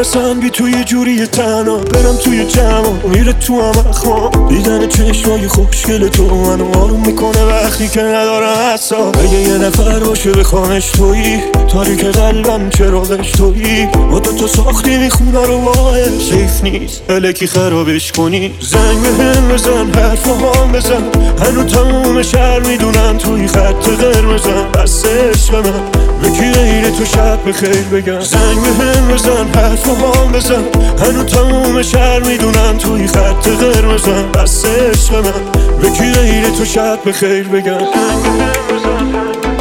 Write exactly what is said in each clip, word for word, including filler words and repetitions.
برسن بی توی جوری تنها برم توی جمع میره تو هم اخوام دیدن چشمای خوشگل تو منو آروم میکنه وقتی که ندارم حساب اگه یه نفر باشه بخوامش تویی تاریک قلبم چراغش تویی با تو تو ساختی میخونه رو باید سیف نیست الکی خرابش کنی زنگ به هم بزن حرف هم بزن هنو تموم شهر میدونن توی خط قرمزم بس عشق من یکی غیر تو شب بخیر بگم زنگ به هم بزن حرف هم بزن هنو تموم شهر میدونن توی خط قرمزم بس عشق من یکی غیر تو شب بخیر بگم زنگ به هم بزن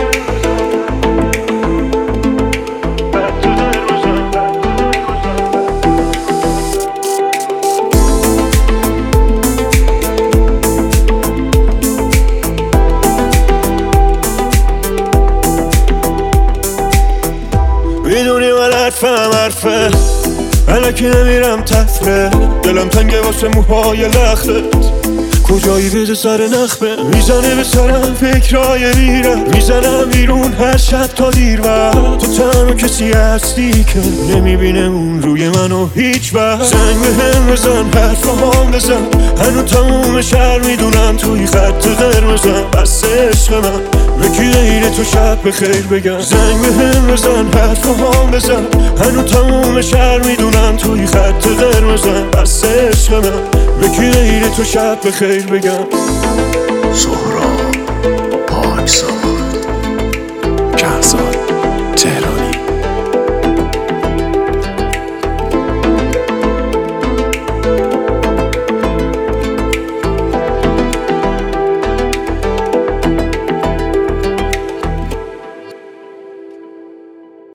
میدونی من حرفم حرفه الکی نمیرم تفره دلم تنگه واسه موهای لختت کجایی بده سر نخبه میزنه به سرم فکرهای میرم میزنم بیرون هر شب تا دیر وقت تو تنها کسی هستی که نمیبینه اون روی منو هیچ وقت زنگ به هم بزن حرف هم بزن هنو تموم شهر میدونم توی خط قرمزم بس عشق من یکی غیر تو شب بخیر بگم زنگ به هم بزن حرف هم بزن هنو تموم شهر میدونم توی خط قرمزم بس عشق من یکی غیر تو شب بخیر بگم سهراب پاکزاد کهزاد